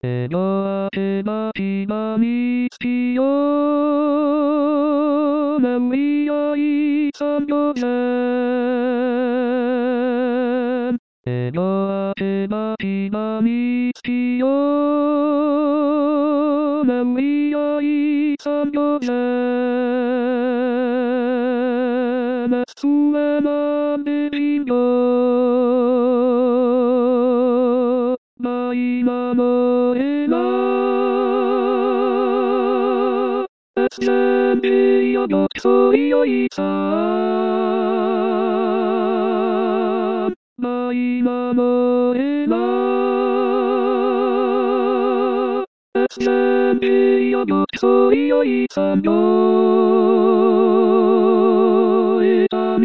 手の汗が血まみしよう眠いやい作業船手の汗が血まみしよう眠いやい作業船それまで人形今のえな全部よどそいよいさ今のえな全部よどそいよいさよえた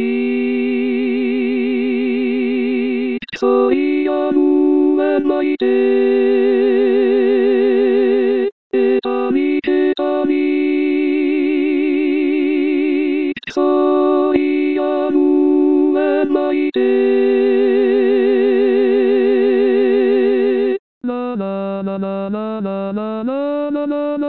みそいやむえないでたみたみそいやむえないでラララララララララララ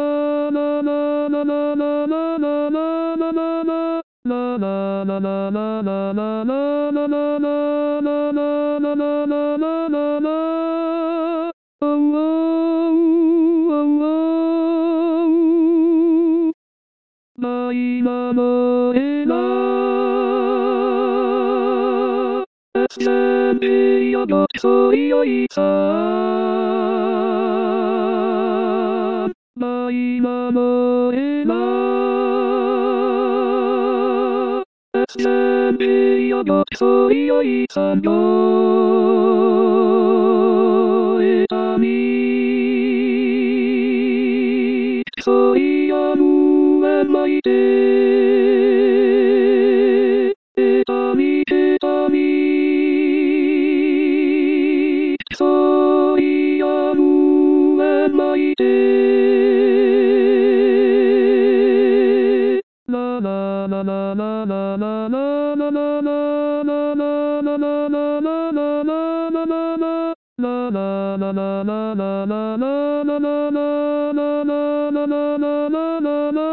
今のえな全部よどそいよいさ今のえな全部よどそいよいさよえたみそいやむえないでたみたみそいやむえないでララララララララララララ